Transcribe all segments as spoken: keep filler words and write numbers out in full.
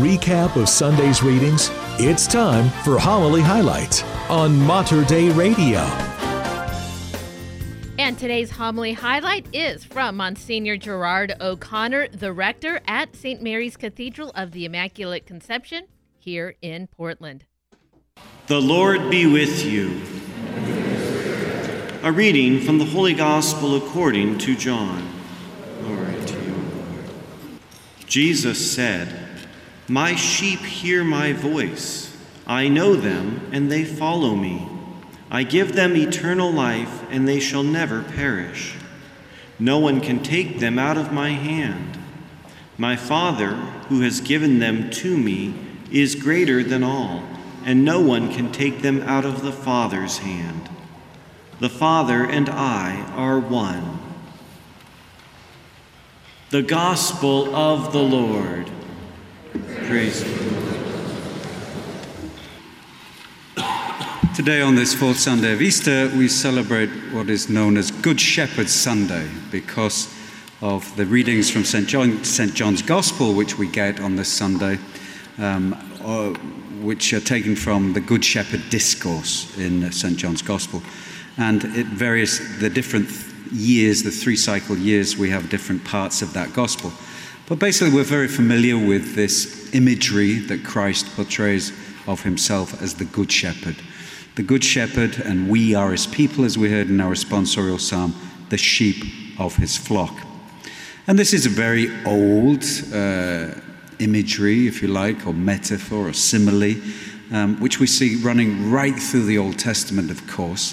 recap of Sunday's readings? It's time for Homily Highlights on Mater Dei Radio. And today's homily highlight is from Monsignor Gerard O'Connor, the rector at Saint Mary's Cathedral of the Immaculate Conception here in Portland. The Lord be with you. A reading from the Holy Gospel according to John. Glory to you, Lord. Jesus said, "My sheep hear my voice. I know them, and they follow me. I give them eternal life, and they shall never perish. No one can take them out of my hand. My Father, who has given them to me, is greater than all, and no one can take them out of the Father's hand. The Father and I are one." The Gospel of the Lord. Praise the Lord. Today, on this fourth Sunday of Easter, we celebrate what is known as Good Shepherd Sunday because of the readings from Saint John, Saint John's Gospel, which we get on this Sunday, um, or, which are taken from the Good Shepherd Discourse in Saint John's Gospel. And it varies the different years, the three cycle years, we have different parts of that Gospel. But basically, we're very familiar with this imagery that Christ portrays of himself as the Good Shepherd. The Good Shepherd, and we are his people, as we heard in our responsorial psalm, the sheep of his flock. And this is a very old uh, imagery, if you like, or metaphor, or simile, um, which we see running right through the Old Testament, of course.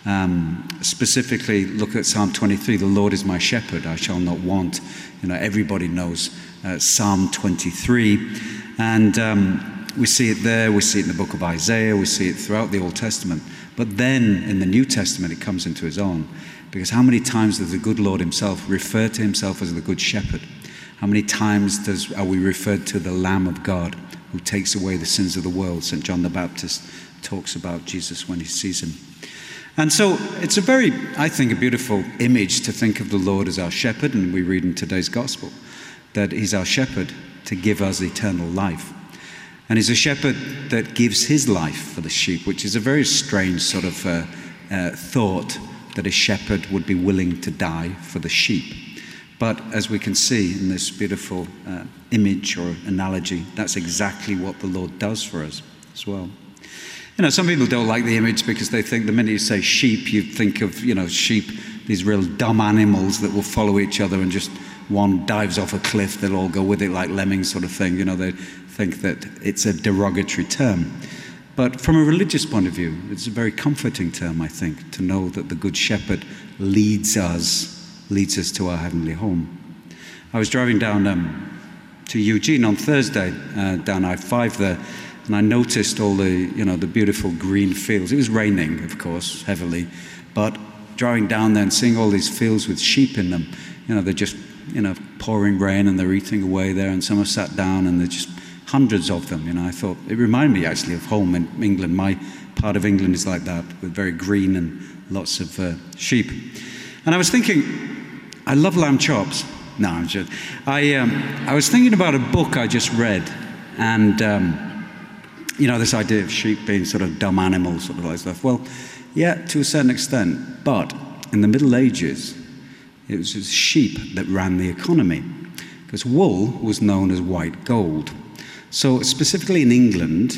Um, specifically, look at Psalm twenty-three, "The Lord is my shepherd, I shall not want." You know, everybody knows uh, Psalm twenty-three. And um, we see it there, we see it in the book of Isaiah, we see it throughout the Old Testament. But then in the New Testament, it comes into his own. Because how many times does the good Lord himself refer to himself as the Good Shepherd? How many times does are we referred to the Lamb of God who takes away the sins of the world? Saint John the Baptist talks about Jesus when he sees him. And so it's a very, I think, a beautiful image to think of the Lord as our shepherd, and we read in today's gospel that he's our shepherd to give us eternal life. And he's a shepherd that gives his life for the sheep, which is a very strange sort of uh, uh, thought that a shepherd would be willing to die for the sheep. But as we can see in this beautiful uh, image or analogy, that's exactly what the Lord does for us as well. You know, some people don't like the image because they think the minute you say sheep, you think of, you know, sheep, these real dumb animals that will follow each other and just one dives off a cliff, they'll all go with it like lemmings sort of thing. You know, they think that it's a derogatory term. But from a religious point of view, it's a very comforting term, I think, to know that the Good Shepherd leads us, leads us to our heavenly home. I was driving down um, to Eugene on Thursday, uh, down I five there, and I noticed all the, you know, the beautiful green fields. It was raining, of course, heavily, but driving down there and seeing all these fields with sheep in them, you know, they're just, you know, pouring rain and they're eating away there, and some have sat down and they're just hundreds of them, you know. I thought, it reminded me actually of home in England. My part of England is like that, with very green and lots of uh, sheep. And I was thinking, I love lamb chops. No, I'm just, I, um, I was thinking about a book I just read, and, um, you know, this idea of sheep being sort of dumb animals, sort of like stuff. Well, yeah, to a certain extent, but in the Middle Ages, it was sheep that ran the economy, because wool was known as white gold. So specifically in England,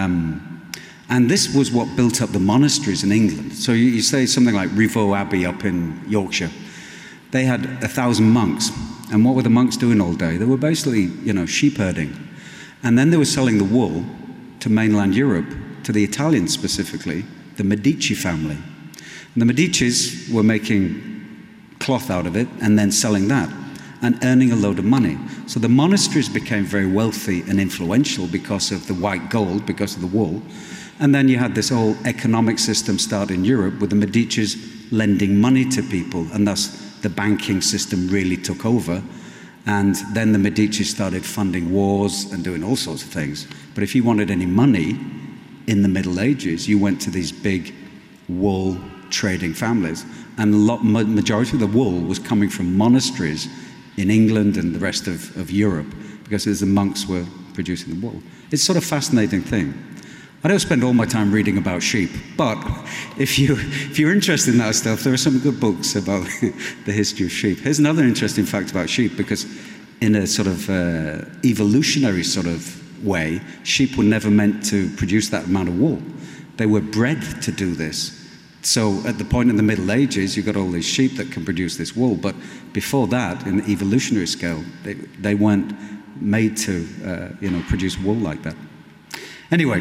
um, and this was what built up the monasteries in England. So you, you say something like Rievaulx Abbey up in Yorkshire. They had a thousand monks, and what were the monks doing all day? They were basically, you know, sheep herding. And then they were selling the wool to mainland Europe, to the Italians specifically, the Medici family. And the Medicis were making cloth out of it and then selling that and earning a load of money. So the monasteries became very wealthy and influential because of the white gold, because of the wool. And then you had this whole economic system start in Europe with the Medicis lending money to people, and thus the banking system really took over. And then the Medici started funding wars and doing all sorts of things. But if you wanted any money in the Middle Ages, you went to these big wool trading families. And the lot, majority of the wool was coming from monasteries in England and the rest of, of Europe, because as the monks were producing the wool. It's sort of a fascinating thing. I don't spend all my time reading about sheep, but if, you, if you're interested in that stuff, there are some good books about the history of sheep. Here's another interesting fact about sheep, because in a sort of uh, evolutionary sort of way, sheep were never meant to produce that amount of wool. They were bred to do this. So at the point in the Middle Ages, you've got all these sheep that can produce this wool, but before that, in the evolutionary scale, they, they weren't made to uh, you know, produce wool like that. Anyway,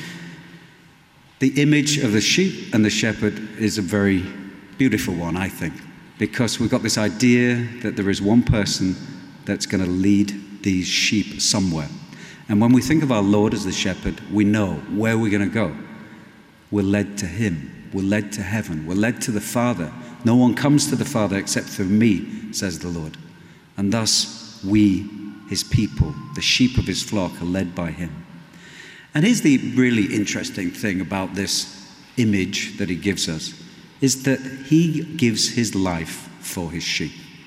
the image of the sheep and the shepherd is a very beautiful one, I think, because we've got this idea that there is one person that's going to lead these sheep somewhere. And when we think of our Lord as the shepherd, we know where we're going to go. We're led to him. We're led to heaven. We're led to the Father. No one comes to the Father except through me, says the Lord. And thus we, his people, the sheep of his flock, are led by him. And here's the really interesting thing about this image that he gives us, is that he gives his life for his sheep.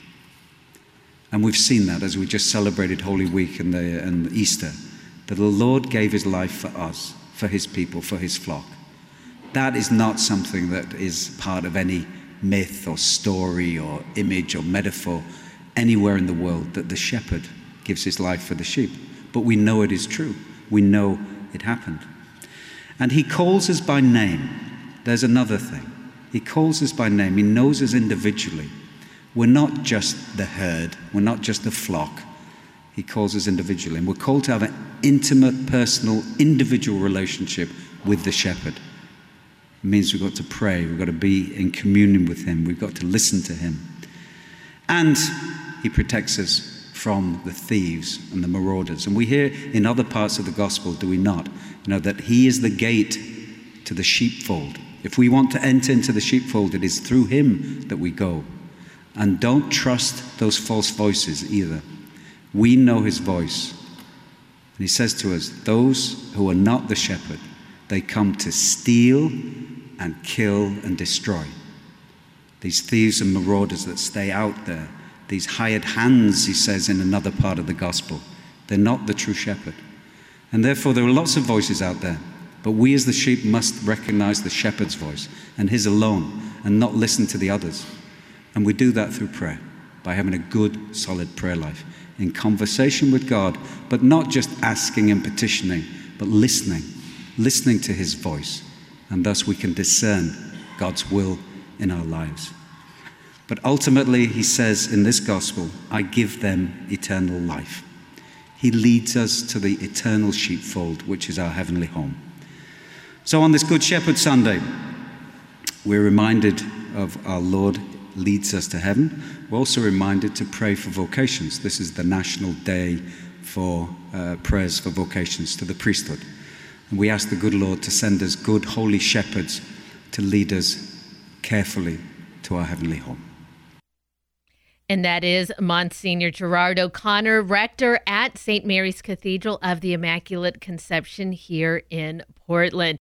And we've seen that as we just celebrated Holy Week and, the, and Easter, that the Lord gave his life for us, for his people, for his flock. That is not something that is part of any myth or story or image or metaphor anywhere in the world, that the shepherd gives his life for the sheep. But we know it is true. We know it happened. And he calls us by name. There's another thing. He calls us by name. He knows us individually. We're not just the herd. We're not just the flock. He calls us individually. And we're called to have an intimate, personal, individual relationship with the shepherd. It means we've got to pray. We've got to be in communion with him. We've got to listen to him. And he protects us from the thieves and the marauders. And we hear in other parts of the gospel, do we not, you know, that he is the gate to the sheepfold. If we want to enter into the sheepfold, it is through him that we go. And don't trust those false voices either. We know his voice. And he says to us, those who are not the shepherd, they come to steal and kill and destroy. These thieves and marauders that stay out there, these hired hands, he says in another part of the gospel, they're not the true shepherd. And therefore there are lots of voices out there, but we as the sheep must recognize the shepherd's voice and his alone, and not listen to the others. And we do that through prayer, by having a good, solid prayer life, in conversation with God, but not just asking and petitioning, but listening, listening to his voice. And thus we can discern God's will in our lives. But ultimately, he says in this gospel, I give them eternal life. He leads us to the eternal sheepfold, which is our heavenly home. So on this Good Shepherd Sunday, we're reminded of our Lord leads us to heaven. We're also reminded to pray for vocations. This is the national day for uh, prayers for vocations to the priesthood. And we ask the good Lord to send us good, holy shepherds to lead us carefully to our heavenly home. And that is Monsignor Gerard O'Connor, rector at Saint Mary's Cathedral of the Immaculate Conception here in Portland.